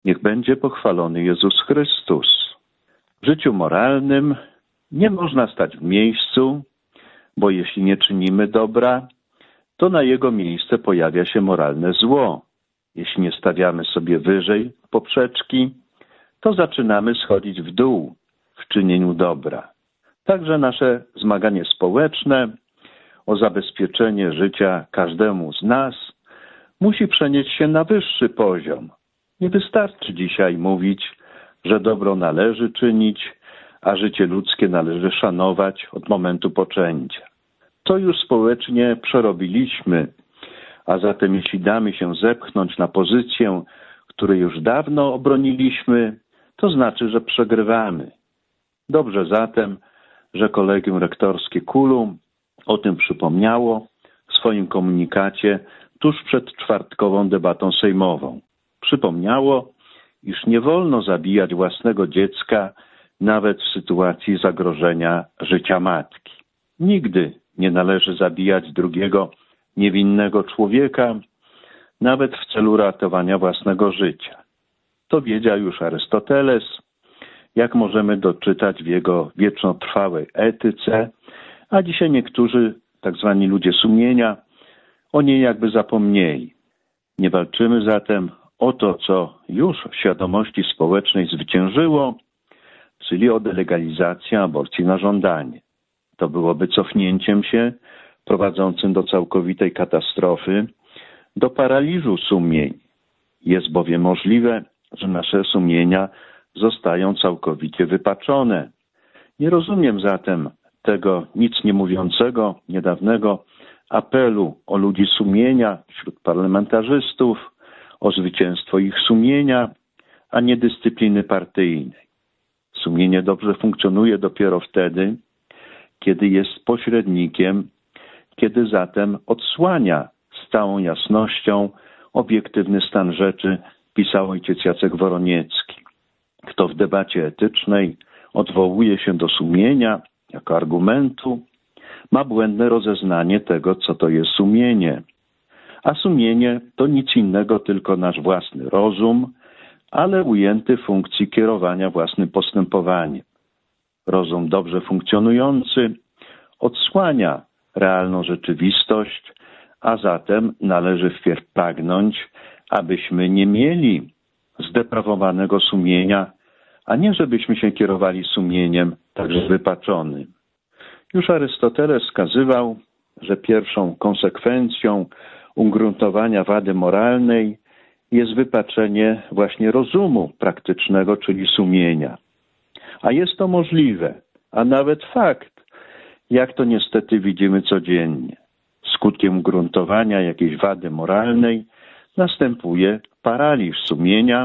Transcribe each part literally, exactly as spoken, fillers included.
Niech będzie pochwalony Jezus Chrystus. W życiu moralnym nie można stać w miejscu, bo jeśli nie czynimy dobra, to na jego miejsce pojawia się moralne zło. Jeśli nie stawiamy sobie wyżej poprzeczki, to zaczynamy schodzić w dół w czynieniu dobra. Także nasze zmaganie społeczne o zabezpieczenie życia każdemu z nas musi przenieść się na wyższy poziom. Nie wystarczy dzisiaj mówić, że dobro należy czynić, a życie ludzkie należy szanować od momentu poczęcia. To już społecznie przerobiliśmy, a zatem jeśli damy się zepchnąć na pozycję, której już dawno obroniliśmy, to znaczy, że przegrywamy. Dobrze zatem, że Kolegium Rektorskie Kulum o tym przypomniało w swoim komunikacie tuż przed czwartkową debatą sejmową. Przypomniało, iż nie wolno zabijać własnego dziecka nawet w sytuacji zagrożenia życia matki. Nigdy nie należy zabijać drugiego niewinnego człowieka, nawet w celu ratowania własnego życia. To wiedział już Arystoteles, jak możemy doczytać w jego wiecznotrwałej etyce, a dzisiaj niektórzy, tak zwani ludzie sumienia, o niej jakby zapomnieli. Nie walczymy zatem o to, co już w świadomości społecznej zwyciężyło, czyli o delegalizację aborcji na żądanie. To byłoby cofnięciem się prowadzącym do całkowitej katastrofy, do paraliżu sumień. Jest bowiem możliwe, że nasze sumienia zostają całkowicie wypaczone. Nie rozumiem zatem tego nic nie mówiącego, niedawnego apelu o ludzi sumienia wśród parlamentarzystów, o zwycięstwo ich sumienia, a nie dyscypliny partyjnej. Sumienie dobrze funkcjonuje dopiero wtedy, kiedy jest pośrednikiem, kiedy zatem odsłania z całą jasnością obiektywny stan rzeczy, pisał ojciec Jacek Woroniecki. Kto w debacie etycznej odwołuje się do sumienia jako argumentu, ma błędne rozeznanie tego, co to jest sumienie. A sumienie to nic innego, tylko nasz własny rozum, ale ujęty w funkcji kierowania własnym postępowaniem. Rozum dobrze funkcjonujący odsłania realną rzeczywistość, a zatem należy wpierw pragnąć, abyśmy nie mieli zdeprawowanego sumienia, a nie żebyśmy się kierowali sumieniem także wypaczonym. Już Arystoteles wskazywał, że pierwszą konsekwencją ugruntowania wady moralnej jest wypaczenie właśnie rozumu praktycznego, czyli sumienia. A jest to możliwe, a nawet fakt, jak to niestety widzimy codziennie. Skutkiem gruntowania jakiejś wady moralnej następuje paraliż sumienia,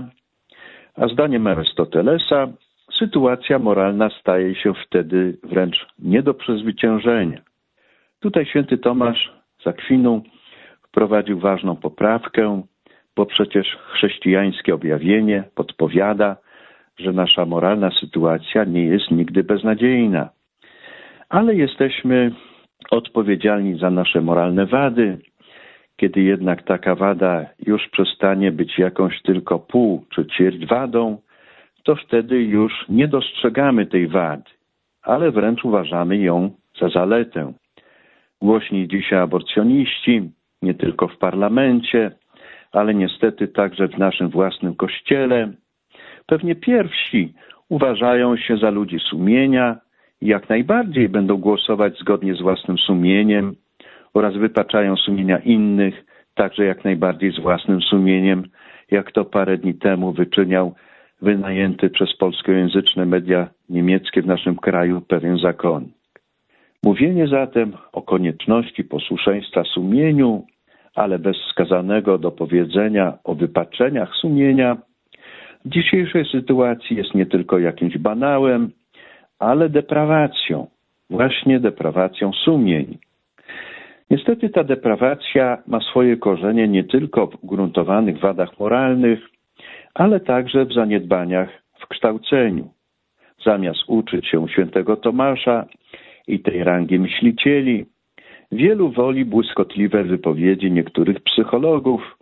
a zdaniem Arystotelesa sytuacja moralna staje się wtedy wręcz nie do przezwyciężenia. Tutaj święty Tomasz z Akwinu wprowadził ważną poprawkę, bo przecież chrześcijańskie objawienie podpowiada, że nasza moralna sytuacja nie jest nigdy beznadziejna. Ale jesteśmy odpowiedzialni za nasze moralne wady. Kiedy jednak taka wada już przestanie być jakąś tylko pół czy ćwierć wadą, to wtedy już nie dostrzegamy tej wady, ale wręcz uważamy ją za zaletę. Głośni dzisiaj aborcjoniści, nie tylko w parlamencie, ale niestety także w naszym własnym kościele, pewnie pierwsi uważają się za ludzi sumienia i jak najbardziej będą głosować zgodnie z własnym sumieniem oraz wypaczają sumienia innych, także jak najbardziej z własnym sumieniem, jak to parę dni temu wyczyniał wynajęty przez polskojęzyczne media niemieckie w naszym kraju pewien zakonnik. Mówienie zatem o konieczności posłuszeństwa sumieniu, ale bez wskazanego do powiedzenia o wypaczeniach sumienia, w dzisiejszej sytuacji jest nie tylko jakimś banałem, ale deprawacją, właśnie deprawacją sumień. Niestety ta deprawacja ma swoje korzenie nie tylko w ugruntowanych wadach moralnych, ale także w zaniedbaniach w kształceniu. Zamiast uczyć się świętego Tomasza i tej rangi myślicieli, wielu woli błyskotliwe wypowiedzi niektórych psychologów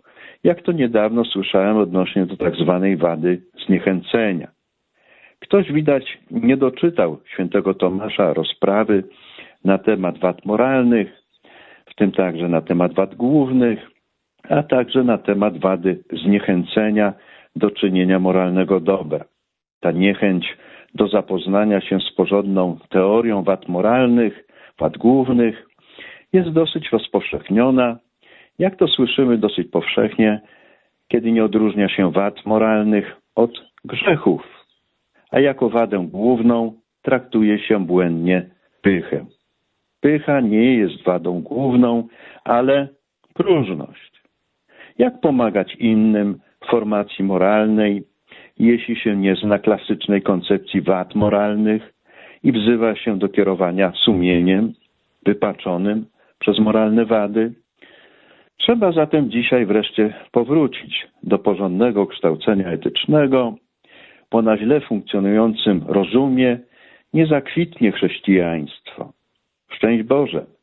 jak to niedawno słyszałem odnośnie do tak zwanej wady zniechęcenia. Ktoś widać nie doczytał świętego Tomasza rozprawy na temat wad moralnych, w tym także na temat wad głównych, a także na temat wady zniechęcenia do czynienia moralnego dobra. Ta niechęć do zapoznania się z porządną teorią wad moralnych, wad głównych jest dosyć rozpowszechniona, jak to słyszymy dosyć powszechnie, kiedy nie odróżnia się wad moralnych od grzechów, a jako wadę główną traktuje się błędnie pychę. Pycha nie jest wadą główną, ale próżność. Jak pomagać innym w formacji moralnej, jeśli się nie zna klasycznej koncepcji wad moralnych i wzywa się do kierowania sumieniem wypaczonym przez moralne wady? Trzeba zatem dzisiaj wreszcie powrócić do porządnego kształcenia etycznego, bo na źle funkcjonującym rozumie nie zakwitnie chrześcijaństwo. Szczęść Boże!